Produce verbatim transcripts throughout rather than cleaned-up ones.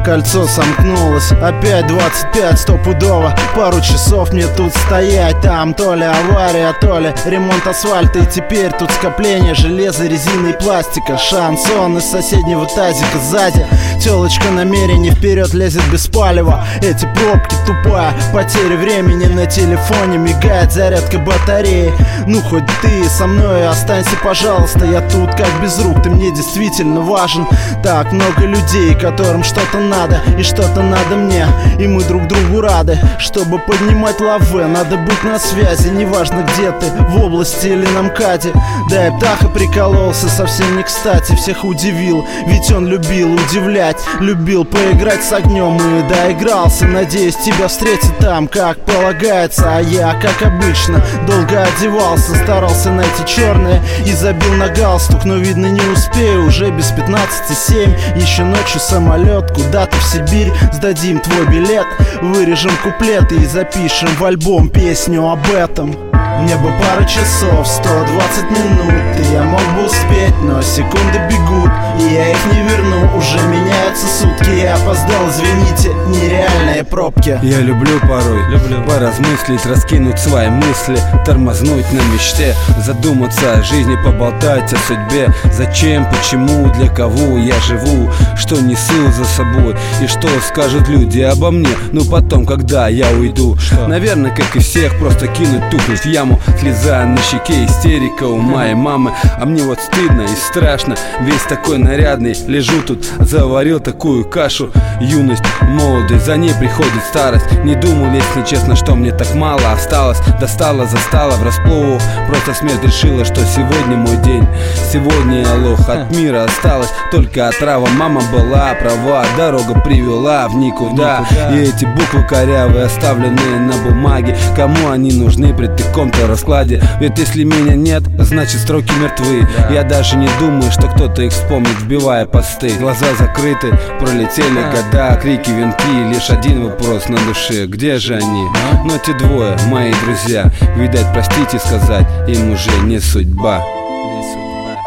кольцо сомкнулось. Опять двадцать пять стопудово. Пару часов мне тут стоять. Там то ли авария, то ли ремонт асфальта. И теперь тут скопление железа, резины и пластика. Шансон из соседнего тазика сзади. Телочка намерение вперед лезет без палева. Эти пробки тупая потеря времени. На телефоне мигает зарядка батареи. Ну хоть ты со мной останься, пожалуйста. Я тут как без рук, ты мне действительно важен. Так много людей, которым что-то надо и что-то надо мне. И мы друг другу рады. Чтобы поднимать лаве, надо быть на связи. Неважно где ты, в области или на МКАДе. Да и Птаха прикололся совсем не кстати. Всех удивил, ведь он любил удивлять. Любил поиграть с огнем и доигрался. Надеюсь тебя встретить там, как полагается. А я, как обычно, долго одевался. Старался найти черное и забил на галстук. Но видно не успею, уже без пятнадцати семь. Еще ночью самолет куда-то в Сибирь. Сдадим твой билет, вырежем куплеты и запишем в альбом песню об этом. Мне бы пару часов, сто двадцать минут, и я мог бы успеть, но секунды бегут, и я их не верну. Уже меняются сутки, я опоздал, извините, нереальные пробки. Я люблю порой люблю. поразмыслить, раскинуть свои мысли, тормознуть на мечте, задуматься о жизни, поболтать о судьбе. Зачем, почему, для кого я живу, что несу за собой и что скажут люди обо мне. Ну потом, когда я уйду, что? Наверное, как и всех, просто кинуть, тухнуть в яму. Слеза на щеке, истерика у моей мамы. А мне вот стыдно и страшно. Весь такой нарядный, лежу тут, заварил такую кашу. Юность, молодость, за ней приходит старость. Не думал, если честно, что мне так мало осталось. Достала, застала врасплох. Просто смерть решила, что сегодня мой день. Сегодня я лох, от мира осталась только отрава. Мама была права, дорога привела в никуда. И эти буквы корявые, оставленные на бумаге, кому они нужны при таком-то раскладе? Ведь если меня нет, значит строки мертвы. Я даже не думаю, что кто-то их вспомнит, вбивая посты. Глаза закрыты, пролетели года, крики, венки. Лишь один вопрос на душе: где же они? Но те двое, мои друзья, видать, простите сказать им уже не судьба. Не судьба,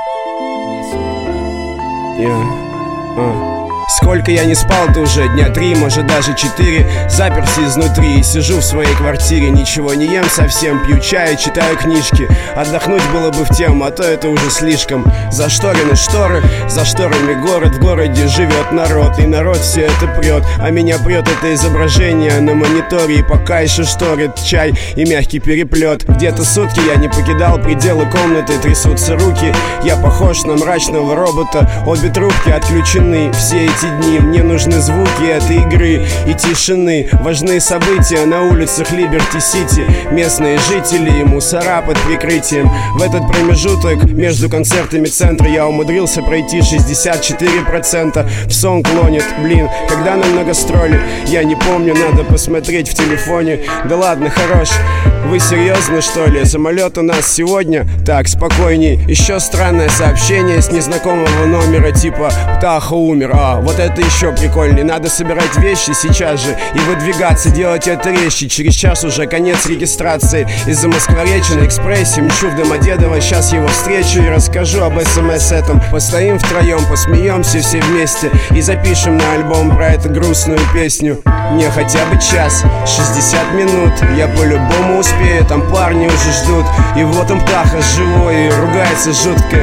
не судьба. Yeah. Uh. Сколько я не спал-то уже, дня три, может даже четыре. Заперся изнутри и сижу в своей квартире. Ничего не ем совсем, пью чай, читаю книжки. Отдохнуть было бы в тему, а то это уже слишком. Зашторены шторы, за шторами город. В городе живет народ, и народ все это прет. А меня прет это изображение на мониторе. И пока еще шторит чай и мягкий переплет. Где-то сутки я не покидал пределы комнаты. Трясутся руки, я похож на мрачного робота. Обе трубки отключены, все эти дни мне нужны звуки этой игры и тишины. Важные события на улицах Либерти-Сити. Местные жители и мусора под прикрытием. В этот промежуток между концертами центра я умудрился пройти шестьдесят четыре процента. В сон клонит, блин, когда нам на гастроли? Я не помню, надо посмотреть в телефоне. Да ладно, хорош. Вы серьезно, что ли? Самолет у нас сегодня? Так, спокойней. Еще странное сообщение с незнакомого номера, типа «Птаха умер». А, вот это еще прикольнее. Надо собирать вещи сейчас же и выдвигаться, делать это резче. Через час уже конец регистрации. Из-за Москворечи на экспрессе мчу в Домодедово. Сейчас его встречу и расскажу об СМС этом. Постоим втроем, посмеемся все вместе и запишем на альбом про эту грустную песню. Мне хотя бы час, шестьдесят минут, я по-любому успею, там парни уже ждут. И вот он, Птаха, живой, и ругается жутко.